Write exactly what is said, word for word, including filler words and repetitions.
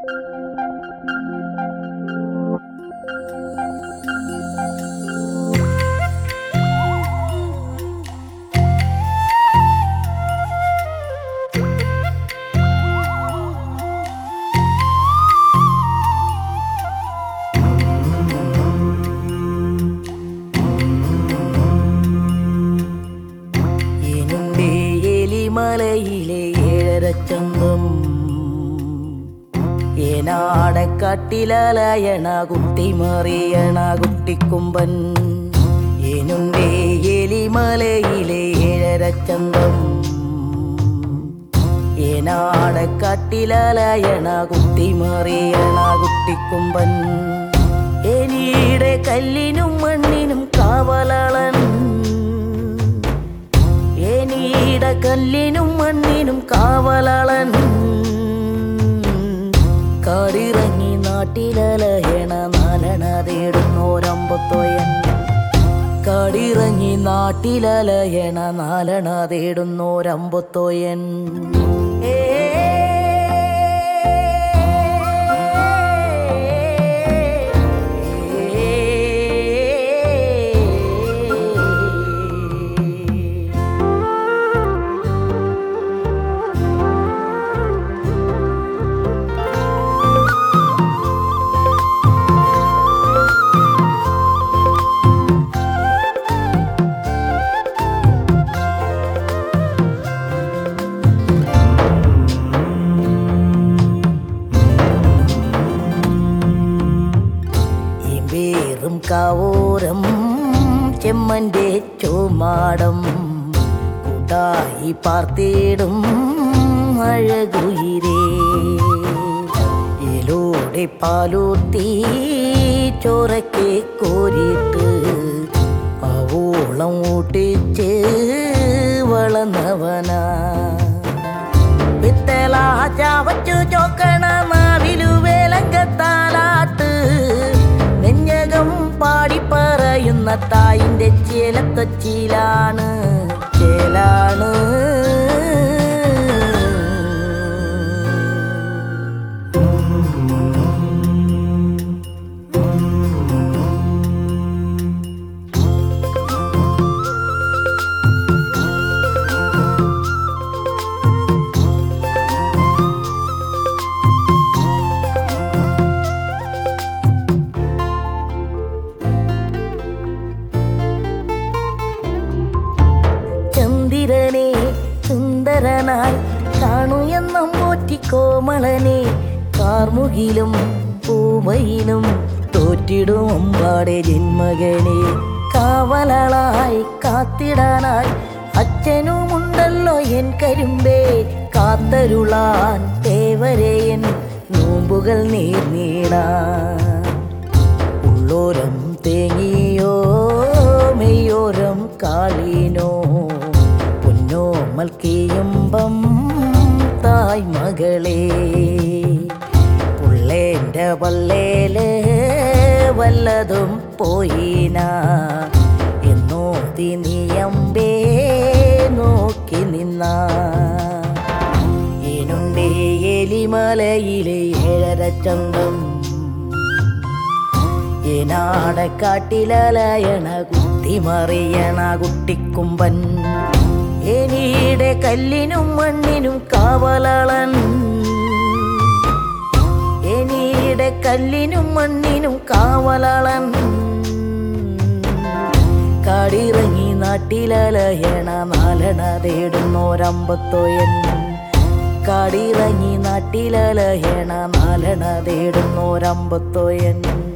മലയിലെ ഏഴരച്ചന്തം ഏനാടക്കാട്ടിലലയണ കുട്ടി മറിയണ കുട്ടിക്കുമ്പൻ ഏനുണ്ടേ എലിമലയിലെ ഏഴരച്ചന്തം ഏനാടക്കാട്ടിലലയണ കുട്ടി മറിയണ കുട്ടിക്കുമ്പൻ എലിയുടെ കല്ലിനും മണ്ണിനും കാവലളൻ ഏനീട കല്ലിനും മണ്ണിനും കാവലളൻ കാടിറങ്ങി നാട്ടിലലയണ നാലണ തേടുന്നോരമ്പത്തോയൻ കാടിറങ്ങി നാട്ടിലലയണ നാലണ തേടുന്നോരമ്പത്തോയൻ ഏ കാവോരം ചെമ്മൻ്റെ ചോമാടം കൂട്ടായി പാർത്തിടും അഴകുയിരേ ഇലൂടെ പാലൂത്തി ചോരക്കെ കോരിട്ട് അവോളം ഊട്ടിച്ച് വളർന്നവനാ പിത്തല ചാവച്ചു ചോക്കണ നാവിലു വേലങ്കത്താലാട്ട് നെഞ്ഞകം പാടി പറയുന്ന തായിൻ്റെ ചേലത്തൊച്ചിയിലാണ് ചേലാണ് ചന്ദ്രനെ സുന്ദരനായി കാണു എന്ന പോറ്റി കോമളനെ കാർമുകിലും പൂമയിലും തോറ്റിടും അമ്പാടെ ജന്മകനെ കാവലളായി കാത്തിടാനായി അച്ഛനുമുണ്ടല്ലോ എൻ കരിമ്പേ കാത്തരുളാൻ തേവരയൻ നോമ്പുകൾ നീർനീടാൻ ഉള്ളോരം തേങ്ങിയോ മെയ്യോരം കാളിനോ പൊന്നോ മൽക്കിയുമ്പം തായ് മകളെ പുള്ളേൻ്റെ പല്ലേല് വല്ലതും പോയിന എന്നോതി നീയമ്പേ നോക്കി നിന്ന ഏനുണ്ടേ എലിമലയിലെ ഏഴരച്ചന്തം ഏനാടക്കാട്ടിലലയണ കുട്ടി മറിയണ കുട്ടിക്കുമ്പൻ ഏനീടെ കല്ലിനും മണ്ണിനും കാവലളൻ ഏനീടെ കല്ലിനും മണ്ണിനും കാവലളൻ കാടിറങ്ങി നാട്ടിലലയണ നാലണ തേടുന്നോരമ്പത്തോയൻ കാടിറങ്ങി നാട്ടിലലയണ നാലണ തേടുന്നോരമ്പത്തോയൻ